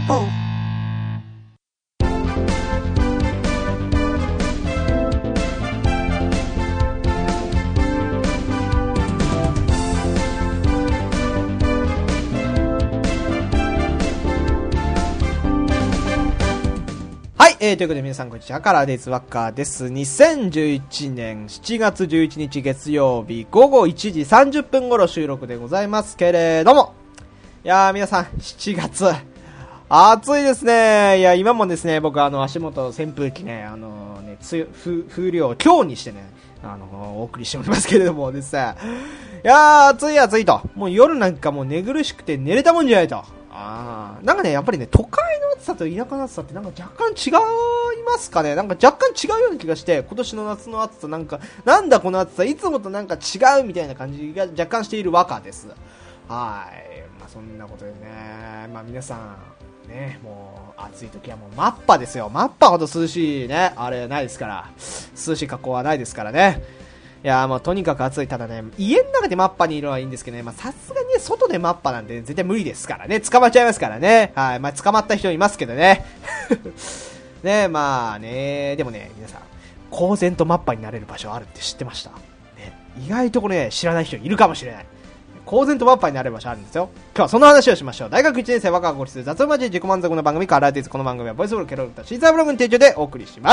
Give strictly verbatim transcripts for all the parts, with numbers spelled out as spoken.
えー、ということで皆さんこんにちは、カラーデイズワッカーです。にせんじゅういちねんしちがつじゅういちにち月曜日ごごいちじさんじゅっぷん頃収録でございますけれども、いやー皆さんしちがつ暑いですね。いや今もですね、僕あの足元扇風機ね、あのー、ねつ風風量を強にしてね、あのー、お送りしておりますけれどもですね、いやー暑い暑いと、もう夜なんかもう寝苦しくて寝れたもんじゃないと。あーなんかね、やっぱりね、都会の暑さと田舎の暑さってなんか若干違いますかね。なんか若干違うような気がして、今年の夏の暑さなんか、なんだこの暑さ、いつもとなんか違うみたいな感じが若干している和歌です。はい。まあそんなことでね、まあ皆さん、ね、もう暑い時はもうマッパですよ。マッパほど涼しいね、あれないですから。涼しい格好はないですからね。いやーもうとにかく暑い。ただね、家の中でマッパにいるのはいいんですけどね、まあさすがにね、外でマッパなんて絶対無理ですからね、捕まっちゃいますからね。はい、まあ捕まった人いますけどね。ね、まあね、でもね、皆さん、公然とマッパになれる場所あるって知ってました？ね、意外とこれね、知らない人いるかもしれない。公然とマッパになれる場所あるんですよ。今日はその話をしましょう。大学いちねん生若がごりする雑談交え自己満足の番組カラーデイズ。この番組はボイスブログケロルとシーザーブログの提供でお送りします。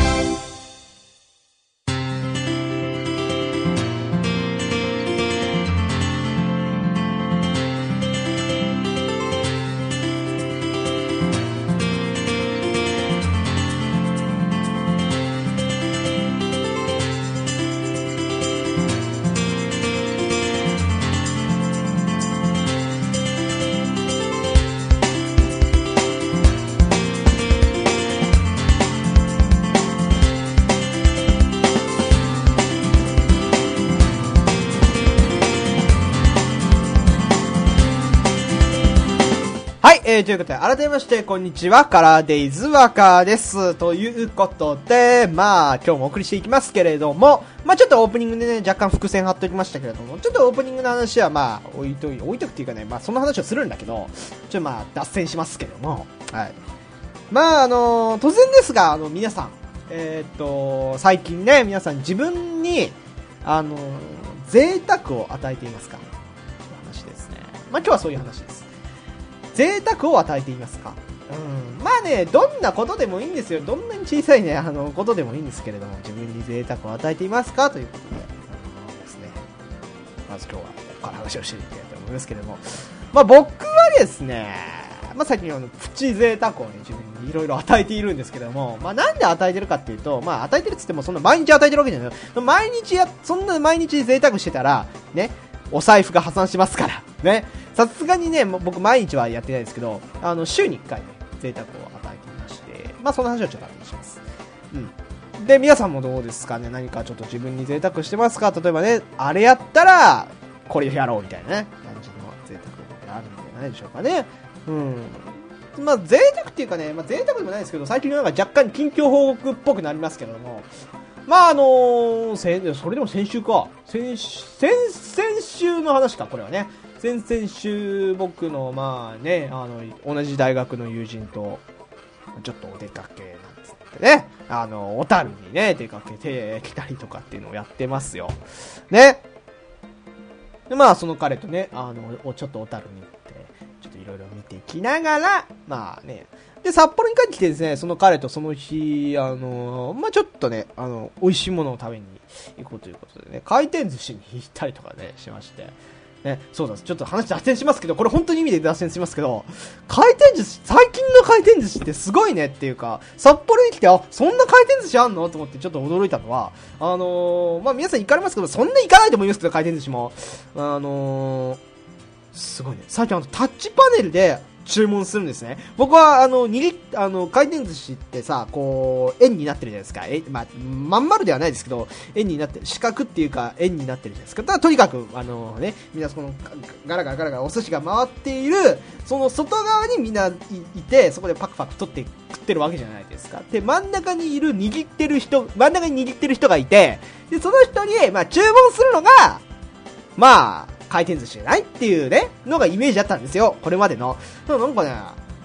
はい、えー、ということで、改めまして、こんにちは、カラーデイズワカーです。ということで、まあ、今日もお送りしていきますけれども、まあちょっとオープニングでね、若干伏線張っておきましたけれども、ちょっとオープニングの話はまあ、置いとい、置いとくっていうかね、まあその話をするんだけど、ちょっとまあ、脱線しますけれども、はい。まああのー、突然ですが、あの、皆さん、えー、っと、最近ね、皆さん自分に、あのー、贅沢を与えていますか？という話ですね。まあ今日はそういう話です。贅沢を与えていますか？うん、まあね、どんなことでもいいんですよ。どんなに小さいね、あの、ことでもいいんですけれども、自分に贅沢を与えていますかということで、あのですね、まず今日はここから話をしていきたいと思いますけれども、まあ僕はですね、まあ最近あの、プチ贅沢をね、自分にいろいろ与えているんですけれども、まあなんで与えてるかっていうと、まあ与えてるって言ってもそんな毎日与えてるわけじゃないよ。毎日や、そんな毎日贅沢してたら、ね、お財布が破産しますから、ね。さすがにね、僕毎日はやってないですけど、あの、週にいっかいね、贅沢を与えていまして、まあその話をちょっと後にします。うん。で、皆さんもどうですかね？何かちょっと自分に贅沢してますか？例えばね、あれやったら、これやろうみたいなね、感じの贅沢があるんじゃないでしょうかね。うん。まあ贅沢っていうかね、まあ贅沢でもないですけど、最近なんか若干近況報告っぽくなりますけれども、まああのー、せそれでも先週か。先、先、先週の話か、これはね。先々週僕のまあね、あの、同じ大学の友人と、ちょっとお出かけなんつってね、あの、小樽にね、出かけてきたりとかっていうのをやってますよ。ね。で、まあその彼とね、あの、ちょっと小樽に行って、ちょっといろいろ見ていきながら、まあね、で、札幌に帰ってきてですね、その彼とその日、あのー、まあ、ちょっとね、あの、美味しいものを食べに行こうということでね、回転寿司に行ったりとかね、しまして。ね、そうだ、ちょっと話脱線しますけど、これ本当に意味で脱線しますけど、回転寿司、最近の回転寿司ってすごいねっていうか、札幌に来て、あ、そんな回転寿司あんのと思ってちょっと驚いたのは、あのー、まあ、皆さん行かれますけど、そんな行かないと思いますけど、回転寿司も。あのー、すごいね。最近あの、タッチパネルで、注文するんですね。僕はあのにりあの回転寿司ってさ、こう円になってるじゃないですか。えまあまん丸ではないですけど、円になってる、四角っていうか円になってるじゃないですか。ただとにかくあのね、みんなそのガラガラガラガラお寿司が回っているその外側にみんないて、そこでパクパク取って食ってるわけじゃないですか。で真ん中にいる握ってる人、真ん中に握ってる人がいて、でその人にまあ注文するのがまあ回転寿司じゃないっていうね、のがイメージだったんですよ。これまでの。なんかね、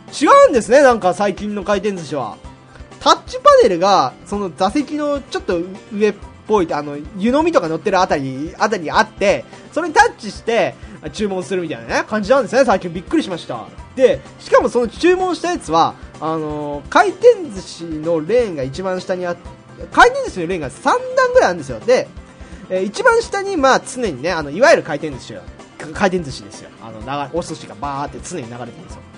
違うんですね、なんか最近の回転寿司は。タッチパネルが、その座席のちょっと上っぽい、あの、湯飲みとか乗ってるあたり、あたりにあって、それにタッチして、注文するみたいなね、感じなんですね、最近びっくりしました。で、しかもその注文したやつは、あのー、回転寿司のレーンが一番下にあって、回転寿司のレーンがさん段ぐらいあるんですよ。で、えー、一番下に、まあ常にね、あの、いわゆる回転寿司よ。回転寿司ですよ。あの、長お寿司がバーって常に流れてるんですよ。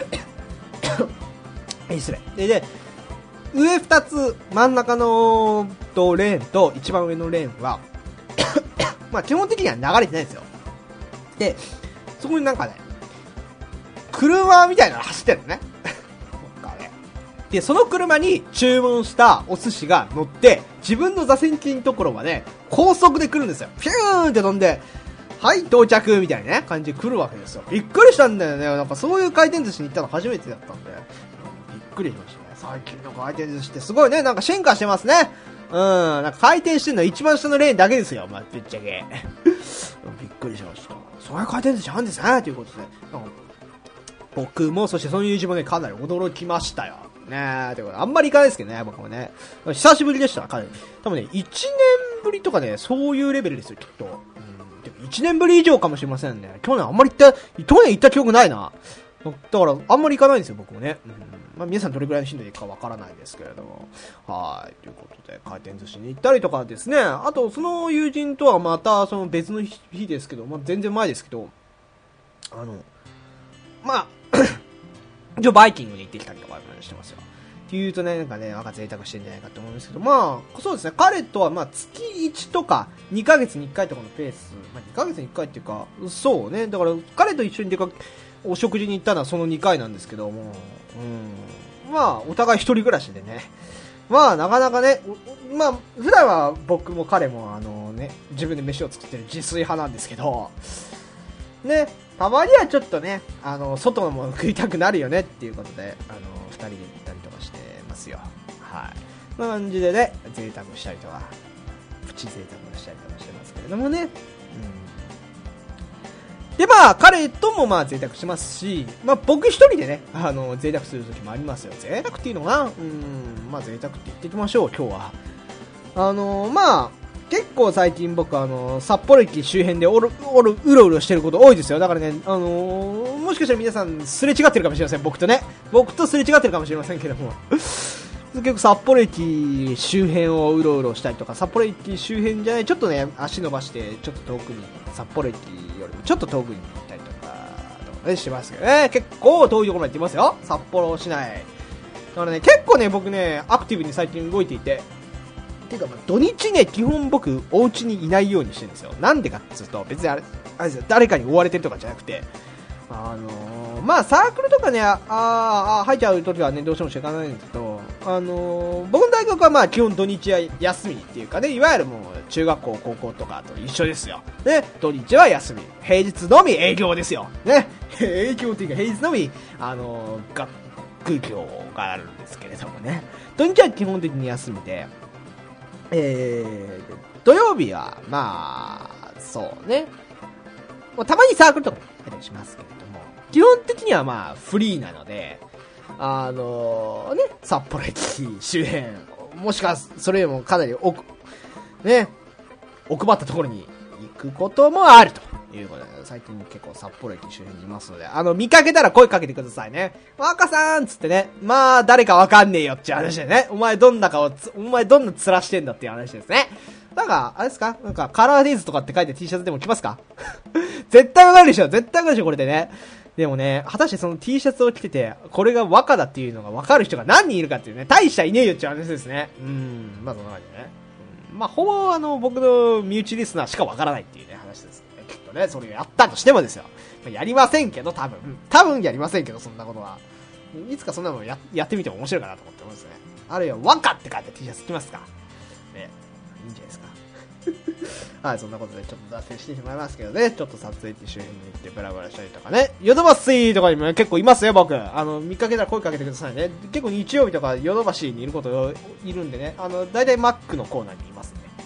え、失礼。で、で、上二つ、真ん中のとレーンと一番上のレーンは、まあ基本的には流れてないんですよ。で、そこになんかね、車みたいなの走ってるのね。で、その車に注文したお寿司が乗って、自分の座席のところまで高速で来るんですよ。ピューンって飛んで、はい、到着みたいなね、感じで来るわけですよ。びっくりしたんだよね。なんかそういう回転寿司に行ったの初めてだったんで、びっくりしましたね。最近の回転寿司ってすごいね、なんか進化してますね。うん、なんか回転してるの一番下のレーンだけですよ。まあ、ぶっちゃけ。びっくりしました。そういう回転寿司あるんですね、ということで。なんか僕も、そしてその友人もね、かなり驚きましたよ。ねえ、ということで、あんまり行かないですけどね、僕もね。久しぶりでした、かなり。多分ね、いちねんぶりとかね、そういうレベルですよ、きっと。うん、でもいちねんぶり以上かもしれませんね。去年あんまり行った、去年行った記憶ないな。だから、あんまり行かないんですよ、僕もね。うん、まあ、皆さんどれくらいの頻度で行くかわからないですけれども。はい、ということで、回転寿司に行ったりとかですね。あと、その友人とはまた、その別の日ですけど、まあ、全然前ですけど、あの、まあ、一応バイキングに行ってきたりとかしてますよ。っていうとね、なんかね、なんか贅沢してんじゃないかと思うんですけど、まあ、そうですね、彼とはまあ月いちとかにかげつにいっかいとかのペース、まあにかげつにいっかいっていうか、そうね、だから彼と一緒に出かけ、お食事に行ったのはそのにかいなんですけども、うん、まあ、お互い一人暮らしでね、まあ、なかなかね、まあ、普段は僕も彼もあのね、自分で飯を作ってる自炊派なんですけど、ね、たまにはちょっとね、あの、外のもの食いたくなるよねっていうことで、あの、二人で行ったりとかしてますよ。はい。こんな感じでね、贅沢したりとか、プチ贅沢したりとかしてますけれどもね。うん。で、まあ、彼ともまあ贅沢しますし、まあ僕一人でね、あの、贅沢する時もありますよ。贅沢っていうのかな？うん、まあ贅沢って言っていきましょう、今日は。あの、まあ、結構最近僕あの札幌駅周辺でおるおるうろうろしてること多いですよ。だからね、あのー、もしかしたら皆さんすれ違ってるかもしれません。僕とね、僕とすれ違ってるかもしれませんけども結構札幌駅周辺をうろうろしたりとか、札幌駅周辺じゃない、ちょっとね足伸ばしてちょっと遠くに、札幌駅よりもちょっと遠くに行ったりとかとかねしてますけどね。結構遠いところまで行ってますよ、札幌市内。だからね、結構ね僕ねアクティブに最近動いていて、ていうか、まあ、土日ね、基本僕、お家にいないようにしてるんですよ。なんでかっていうと、別にあれ、あれですよ、誰かに追われてるとかじゃなくて、あのー、まあ、サークルとかね、ああ、入っちゃうときはね、どうしてもしかないんですけど、あのー、僕の大学はまあ、基本土日は休みっていうかね、いわゆるもう、中学校、高校とかと一緒ですよ。ね、土日は休み。平日のみ営業ですよ。ね、営業っていうか、平日のみ、あのー、学業があるんですけれどもね。土日は基本的に休みで、えー、土曜日は、まあ、そうね。まあ、たまにサークルとかもやったりしますけれども、基本的にはまあ、フリーなので、あのー、ね、札幌駅周辺、もしくはそれよりもかなり奥、ね、奥まったところに行くこともあるということで、最近結構札幌駅周辺にいますので、あの、見かけたら声かけてくださいね。若さんつってね、まあ、誰かわかんねえよっていう話でね、お前どんな顔つ、お前どんな面してんだっていう話ですね。なんか、あれですかなんか、カラーデイズとかって書いて T シャツでも着ますか絶対わかるでしょ絶対わかるでしょこれでね。でもね、果たしてその T シャツを着てて、これが若だっていうのがわかる人が何人いるかっていうね、大したいねえよっていう話ですね。うーん、まあそんな感じでね。うん、まあ、ほぼあの、僕の身内リスナーしかわからないっていうね、話ですね。きっとね、それをやったとしてもですよ。まあ、やりませんけど、多分。多分やりませんけど、そんなことは。いつかそんなの や, やってみても面白いかなと思ってますね。あるいは、若って書いて T シャツ着ますかね。いいんじゃないですか。はい、そんなことでちょっと脱線してしまいますけどね、ちょっと撮影地周辺に行ってブラブラしたりとかね、ヨドバシとかにも結構いますよ、僕。あの、見かけたら声かけてくださいね。結構日曜日とかヨドバシにいることいるんでね、あの、だいたいマックのコーナーにいますね。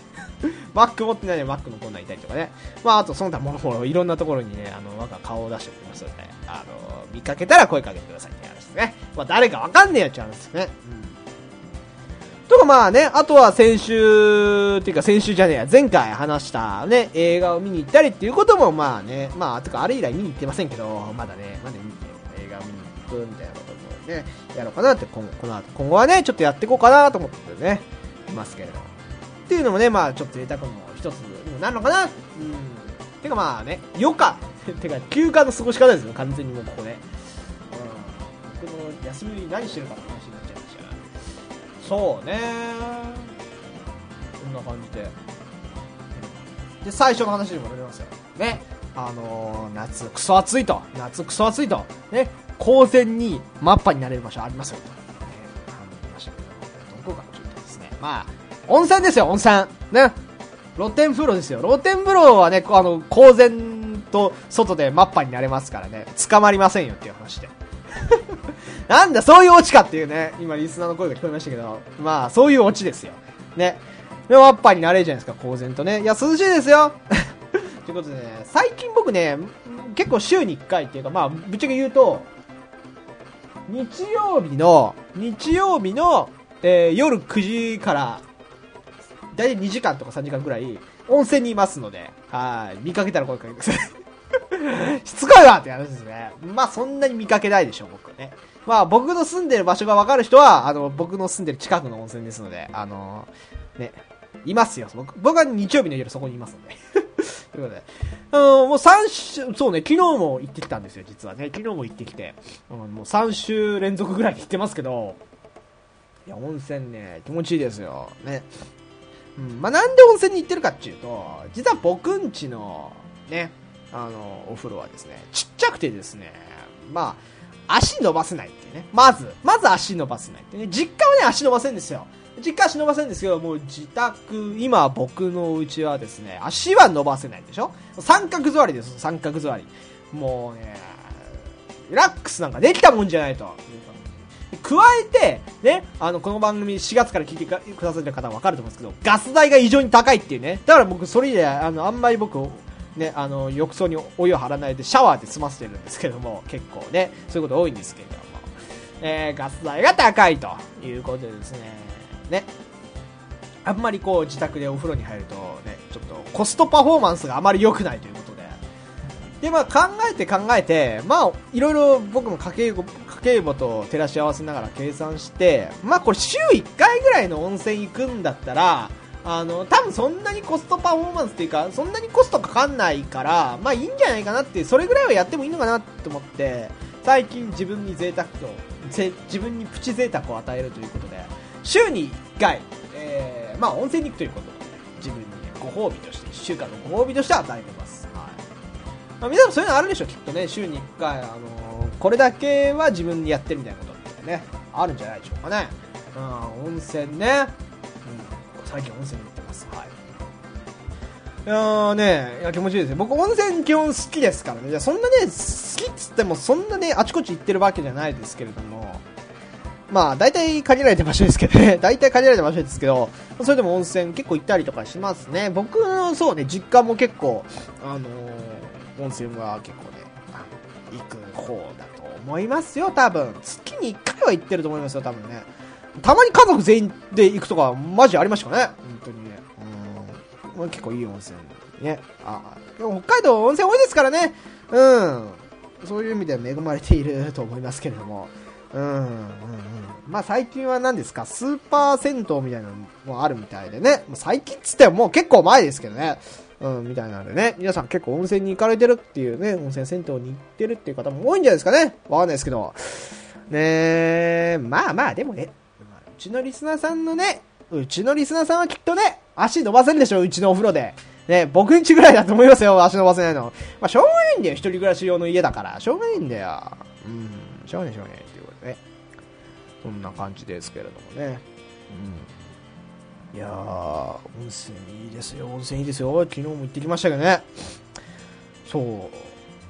マック持ってないでマックのコーナーいたりとかね。まあ、あとその他もろもろいろんなところにね、あの、我が顔を出しておりますので、あの、見かけたら声かけてくださいって話ですね。まあ、誰かわかんねえよって話ですね。うん。とかまあね、あとは先週、っていうか先週じゃねえや、前回話したね、映画を見に行ったりっていうこともまあね、まあ、てかあれ以来見に行ってませんけど、まだね、まだ見に映画を見に行くみたいなこともね、やろうかなって、今後、この後、今後はね、ちょっとやっていこうかなと思ってね、いますけれど。っていうのもね、まあちょっと贅沢の一つにもなるのかな。うん。てかまあね、余暇てか休暇の過ごし方ですよ、完全にもうここね。うん。僕の休み何してるかって話になっちゃいましたから。そうね。こんな感じで。で、最初の話に戻りますよ。ね。あのー、夏クソ暑いと。夏クソ暑いと。ね。公然にマッパになれる場所ありますよと。ね。話しましたけど、どこかというとですね。まあ、温泉ですよ、温泉。ね。露天風呂ですよ。露天風呂はね、あの、公然と外でマッパになれますからね。捕まりませんよっていう話で。なんだ、そういうオチかっていうね。今、リスナーの声が聞こえましたけど。まあ、そういうオチですよ。ね。で、マッパになれるじゃないですか、公然とね。いや、涼しいですよ。ということでね、最近僕ね、結構週にいっかいっていうか、まあ、ぶっちゃけ言うと、日曜日の、日曜日の、えー、夜くじから、だいたいにじかんとかさんじかんくらい、温泉にいますので、はい。見かけたら声かけてください。しつこいわって話ですね。まあそんなに見かけないでしょ、僕はね。まあ僕の住んでる場所がわかる人は、あの、僕の住んでる近くの温泉ですので、あのー、ね、いますよ。僕、僕は日曜日の夜そこにいますので。ということで。あのー、もうさん週、そうね、昨日も行ってきたんですよ、実はね。昨日も行ってきて、うん、もうさん週連続ぐらい行ってますけど、いや、温泉ね、気持ちいいですよ。ね。うん、まあ、なんで温泉に行ってるかっていうと、実は僕んちの、ね、あの、お風呂はですね、ちっちゃくてですね、まあ、足伸ばせないっていうね。まず、まず足伸ばせないってね。実家はね、足伸ばせるんですよ。実家は足伸ばせるんですけど、もう自宅、今僕のうちはですね、足は伸ばせないでしょ。三角座りです、三角座り。もうね、リラックスなんかできたもんじゃないと。加えて、ね、あの、この番組しがつから聞いてくださってる方はわかると思うんですけど、ガス代が異常に高いっていうね。だから僕、それで、あの、あんまり僕、ね、あの、浴槽にお湯を張らないでシャワーで済ませてるんですけども、結構ね、そういうこと多いんですけれども、えー、ガス代が高いということでですね、ね、あんまりこう、自宅でお風呂に入ると、ね、ちょっとコストパフォーマンスがあまり良くないということで、で、まあ考えて考えて、まあ、いろいろ僕も家計簿、家計簿と照らし合わせながら計算して、まあこれ週いっかいぐらいの温泉行くんだったら、あの、多分そんなにコストパフォーマンスっていうか、そんなにコストかかんないから、まあいいんじゃないかなっていう、それぐらいはやってもいいのかなと思って、最近自分に贅沢と、自分にプチ贅沢を与えるということで、週にいっかい、えー、まあ温泉に行くということで、自分に、ね、ご褒美として、いっしゅうかんのご褒美として与えてます。はい。まあ皆さんそういうのあるでしょ、きっとね。週にいっかい、あのー、これだけは自分にやってるみたいなことってね、あるんじゃないでしょうかね。うん、温泉ね。うん、最近温泉に行ってます。はい。いやーね、いや気持ちいいですよ。僕温泉基本好きですからね。いや、そんなね、好きっつってもそんなね、あちこち行ってるわけじゃないですけれども、まあ、大体限られた場所ですけどね。大体限られた場所ですけど、それでも温泉結構行ったりとかしますね。僕の、そうね、実家も結構、あのー、温泉は結構ね、行く方だと思いますよ、多分。月にいっかいは行ってると思いますよ、多分ね。たまに家族全員で行くとか、マジありましたかね。本当にね。うん。結構いい温泉ね。あ、でも北海道温泉多いですからね。うん。そういう意味では恵まれていると思いますけれども。うん、うん、うん。まあ最近は何ですか、スーパー銭湯みたいなのもあるみたいでね。最近っつってももう結構前ですけどね。うん、みたいなんでね。皆さん結構温泉に行かれてるっていうね、温泉銭湯に行ってるっていう方も多いんじゃないですかね。わかんないですけど。ねえ、まあまあでもね、うちのリスナーさんのね、うちのリスナーさんはきっとね、足伸ばせるでしょ、うちのお風呂で。ね、僕んちぐらいだと思いますよ、足伸ばせないの。まあしょうがないんだよ、一人暮らし用の家だから。しょうがないんだよ。うん、しょうがないしょうがないっていうことでね。そんな感じですけれどもね。うん。いやー、温泉いいですよ、温泉いいですよ。昨日も行ってきましたけどね。そう。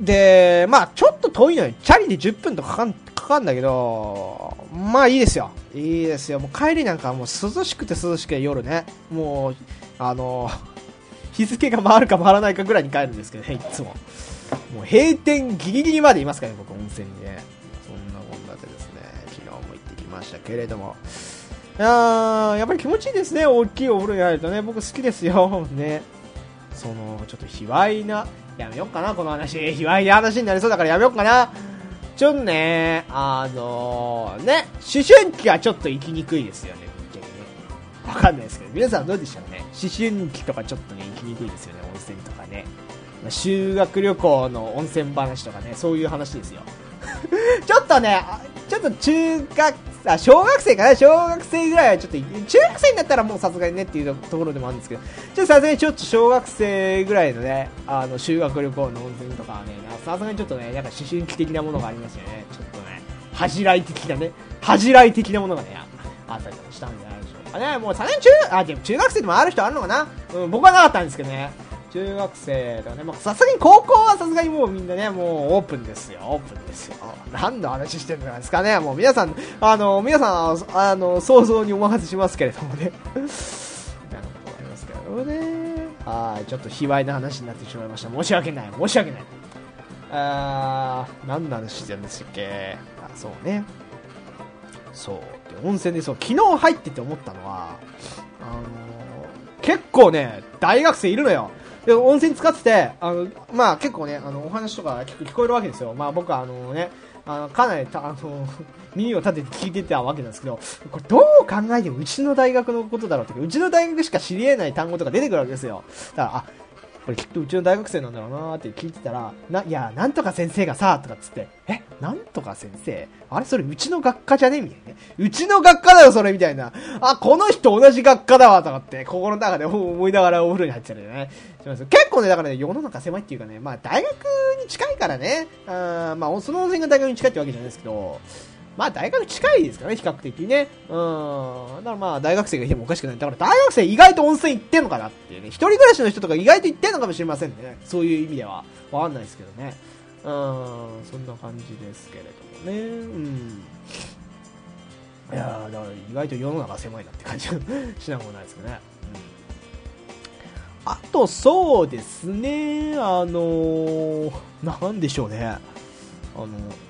で、まあちょっと遠いのよ。チャリでじゅっぷんとかかん、かかんだけど、まあいいですよ。いいですよ。もう帰りなんかもう涼しくて涼しくて夜ね。もう、 あの日付が回るか回らないかぐらいに帰るんですけどね、いつも。もう閉店ギリギリまでいますからね、僕温泉にね。そんなこんなでですね、昨日も行ってきましたけれども。いやー、やっぱり気持ちいいですね、大きいお風呂に入るとね。僕好きですよ、ね。その、ちょっと卑猥な、やめよっかな、この話。卑猥な話になりそうだからやめよっかな。ちょっとね、あのー、ね、思春期はちょっと生きにくいですよね、ぶっちゃけね。わかんないですけど、皆さんどうでしょうね。思春期とかちょっとね、生きにくいですよね、温泉とかね。修学旅行の温泉話とかね、そういう話ですよ。ちょっとね、ちょっと中学、あ、小学生かな、小学生ぐらいはちょっと、中学生になったらもうさすがにねっていうところでもあるんですけど、ちょっとさすがにちょっと小学生ぐらいのね、あの、修学旅行の温泉とかはね、さすがにちょっとね、なんか思春期的なものがありますよね。ちょっとね、恥じらい的なね、恥じらい的なものがね、あったりとかしたんじゃないでしょうかね。もうさすがに中、あ、でも中学生でもある人あるのかな。うん、僕はなかったんですけどね。中学生とかね、まあ、さすがに高校はさすがにもうみんなね、もうオープンですよ、オープンですよ。何の話してるんですかね、もう皆さん、あの、皆さん、あの、想像にお任せしますけれどもね。なるほど、ありますけれどもね。はい、ちょっと卑猥な話になってしまいました。申し訳ない、申し訳ない。あー、何の話してるんでしたっけ。あ、そうね。そう。で、温泉でそう、昨日入ってて思ったのは、あのー、結構ね、大学生いるのよ。で、温泉使ってて、あの、まあ結構ね、あの、お話とか聞く聞こえるわけですよ。まあ僕はあのね、あの、かなりた、あの、耳を立てて聞いてたわけなんですけど、これどう考えてもうちの大学のことだろうって、うちの大学しか知り得ない単語とか出てくるわけですよ。だから、あ、これきっとうちの大学生なんだろうなーって聞いてたら、な、いや、なんとか先生がさ、とかっつって、え、なんとか先生あれそれうちの学科じゃねみたいなね。うちの学科だよそれみたいな。あ、この人同じ学科だわとかって、心の中で思いながらお風呂に入ってたりね。結構ね、だからね、世の中狭いっていうかね、まあ大学に近いからね、あまあその温泉が大学に近いってわけじゃないですけど、まあ大学近いですからね、比較的ね。うん。だからまあ大学生がいてもおかしくない。だから大学生意外と温泉行ってんのかなっていうね。一人暮らしの人とか意外と行ってんのかもしれませんね。そういう意味では。わかんないですけどね。うん。そんな感じですけれどもね。うん。いやー、だから意外と世の中狭いなって感じしなくもないですけどね。うん。あとそうですね。あのー、なんでしょうね。あの、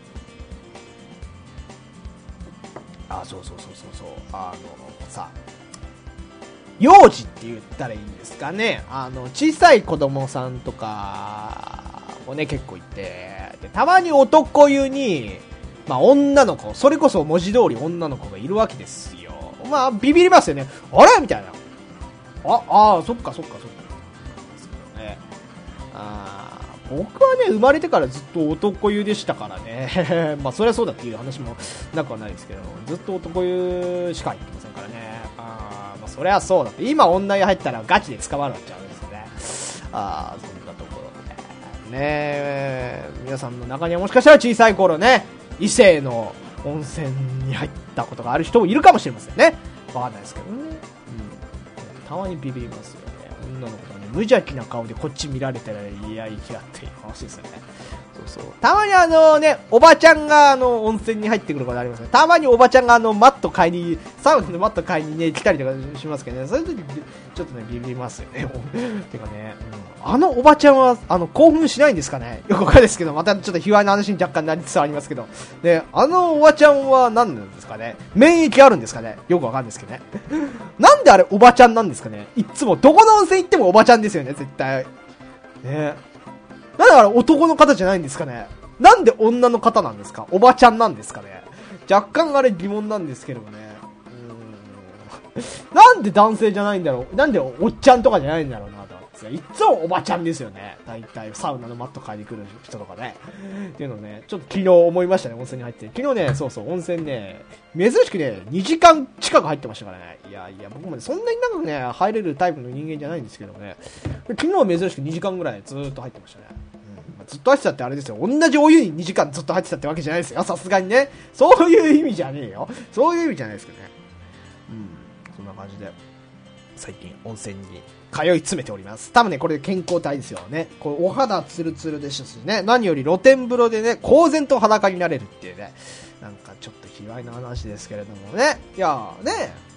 あ、そうそうそうそうそう、あのさ、幼児って言ったらいいんですかね。あの小さい子供さんとかもね結構いて、でたまに男湯にまあ女の子、それこそ文字通り女の子がいるわけですよ。まあビビりますよね。あれみたいな。ああー、そっかそっかそっか。ですけどね。あ僕はね生まれてからずっと男湯でしたからね。まあそりゃそうだっていう話もなくはないですけど、ずっと男湯しか行ってませんからね。あまあそりゃそうだって、今女湯入ったらガチで捕まるっちゃうんですよね。ああ、そんなところでねえ、皆さんの中にはもしかしたら小さい頃ね異性の温泉に入ったことがある人もいるかもしれませんね。わかんないですけどね。うん、たまにビビりますよね。女の子がね無邪気な顔でこっち見られたらいやいやっていう話ですよね。そうそう。たまにあのね、おばちゃんがあの温泉に入ってくることありますね。たまにおばちゃんがあのマット買いに、サウナのマット買いにね、来たりとかしますけどね。そういう時ちょっとね、ビビりますよね。てかね、うん、あのおばちゃんはあの興奮しないんですかね。よくわかんないですけど、またちょっと卑猥な話に若干なりつつありますけど。で、あのおばちゃんは何なんですかね。免疫あるんですかね。よくわかんないですけどね。なんであれおばちゃんなんですかね。いつもどこの温泉行ってもおばちゃんですよね、絶対。ね。なんであれ男の方じゃないんですかね。なんで女の方なんですか。おばちゃんなんですかね。若干あれ疑問なんですけどね。うーん。なんで男性じゃないんだろう。なんでおっちゃんとかじゃないんだろうなと。いつもおばちゃんですよね。大体サウナのマット買いに来る人とかね。っていうのね、ちょっと昨日思いましたね、温泉に入って。昨日ね、そうそう、温泉ね、珍しくね、にじかん近く入ってましたからね。いやいや、僕もね、そんなに長くね、入れるタイプの人間じゃないんですけどね。昨日は珍しくにじかんぐらいずーっと入ってましたね。うん、ずっと入ってたってあれですよ。同じお湯ににじかんずっと入ってたってわけじゃないですよ。さすがにね。そういう意味じゃねえよ。そういう意味じゃないですけどね。うん、そんな感じで。最近温泉に通い詰めております。多分ね、これ健康体ですよね。こうお肌ツルツルでしたしね。何より露天風呂でね、公然と裸になれるっていうね。なんかちょっと卑猥な話ですけれどもね。いやーね、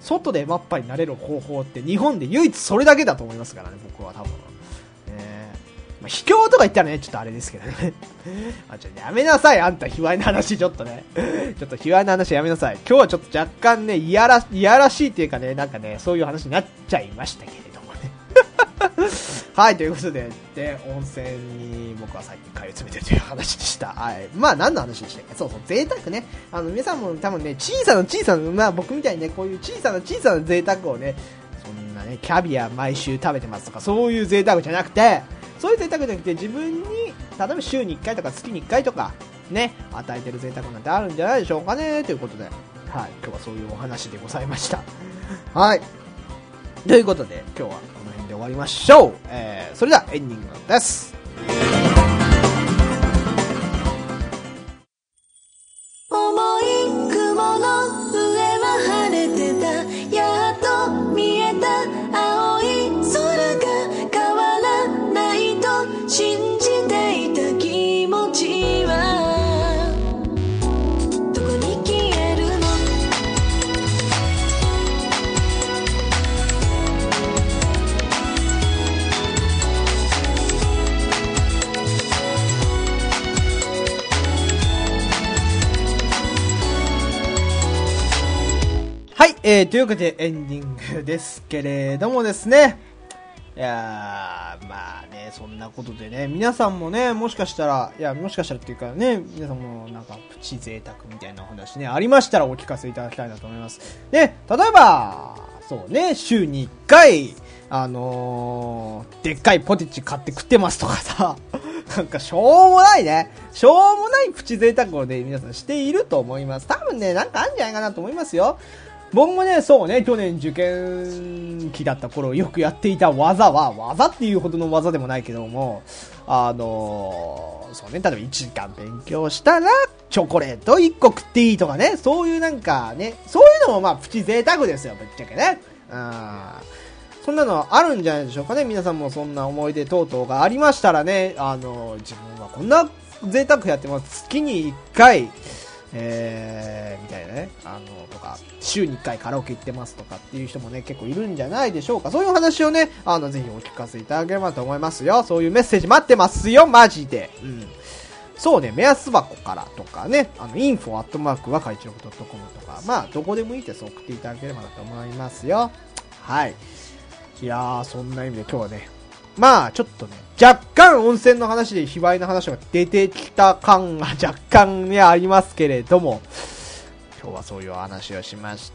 外でマッパになれる方法って日本で唯一それだけだと思いますからね、僕は多分。えー、まあ、秘境とか言ったらね、ちょっとあれですけどね。あ、ちょっとやめなさい、あんた、卑猥な話、ちょっとね。ちょっと卑猥な話やめなさい。今日はちょっと若干ね、いやら、いやらしいっていうかね、なんかね、そういう話になっちゃいましたけれどもね。はい、ということで、で、温泉に僕は最近通い詰めてるという話でした。はい。まあ、何の話でしたっけ？そうそう、贅沢ね。あの、皆さんも多分ね、小さな小さな、まあ僕みたいにね、こういう小さな小さな贅沢をね、そんなね、キャビア毎週食べてますとか、そういう贅沢じゃなくて、そういう贅沢じゃなくて、自分に、例えば週にいっかいとか月にいっかいとか、ね、与えてる贅沢なんてあるんじゃないでしょうかね、ということで、はい、今日はそういうお話でございました。はい。ということで、今日はこの辺で終わりましょう。えー、それではエンディングです。 重い雲の上は晴れてた、やっと見えた青い空が変わらないと信じていた気持ちはどこに消えるの？ はい、えー、というわけでエンディングですけれどもですね。いやー、まあね、そんなことでね、皆さんもね、もしかしたら、いや、もしかしたらっていうかね、皆さんもなんかプチ贅沢みたいなお話ね、ありましたらお聞かせいただきたいなと思います。で、例えば、そうね、週にいっかい、あのー、でっかいポテチ買って食ってますとかさ、なんかしょうもないね、しょうもないプチ贅沢をね、皆さんしていると思います。多分ね、なんかあるんじゃないかなと思いますよ。僕もね、そうね、去年受験期だった頃よくやっていた技は、技っていうほどの技でもないけども、あのー、そうね、例えばいちじかん勉強したら、チョコレートいっこ食っていいとかね、そういうなんかね、そういうのもまあプチ贅沢ですよ、ぶっちゃけね。うん。そんなのあるんじゃないでしょうかね。皆さんもそんな思い出等々がありましたらね、あのー、自分はこんな贅沢やってます。月にいっかい、えー、みたいなね、あの、とか、週にいっかいカラオケ行ってますとかっていう人もね、結構いるんじゃないでしょうか。そういう話をね、あの、ぜひお聞かせいただければと思いますよ。そういうメッセージ待ってますよ、マジで。うん。そうね、目安箱からとかね、あの、インフォアットマークはかいちろくドットコムとか、まあ、どこでもいいです送っていただければと思いますよ。はい。いやー、そんな意味で今日はね、まあ、ちょっとね、若干温泉の話で卑猥な話が出てきた感が若干ね、ありますけれども、今日はそういう話をしました。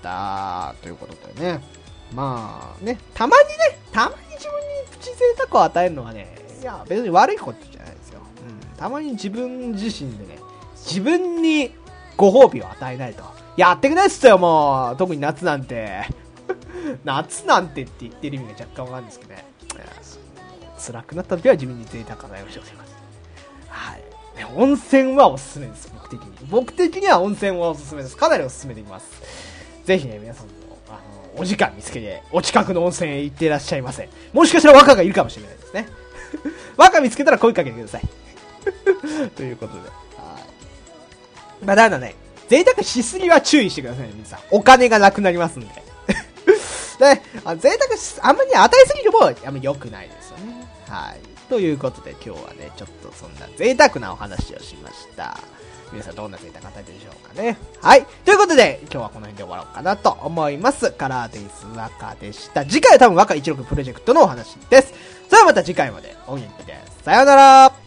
ということでね。まあね、たまにね、たまに自分にプチ贅沢を与えるのはね、いや、別に悪いことじゃないですよ。うん。たまに自分自身でね、自分にご褒美を与えないと。やってくれっすよ、もう。特に夏なんて。夏なんてって言ってる意味が若干わかるんですけどね。辛くなった時は自分に贅沢を与えましょう。はい。温泉はおすすめです、僕的に。僕的には温泉はおすすめです。かなりおすすめできます。ぜひね、皆さんも、あの、お時間見つけて、お近くの温泉へ行っていらっしゃいませ。もしかしたら若がいるかもしれないですね。若見つけたら声かけてください。ということで。はい。まあ、だからね、贅沢しすぎは注意してくださいね、皆さん。お金がなくなりますんで。で、あ贅沢し、あんまり与えすぎるも、あんまり良くないですよね。はい。ということで今日はね、ちょっとそんな贅沢なお話をしました。皆さんどんな贅沢与えてるでしょうかね。はい。ということで、今日はこの辺で終わろうかなと思います。カラーデイズ若でした。次回は多分若いちろくプロジェクトのお話です。それではまた次回までお元気です。さようなら。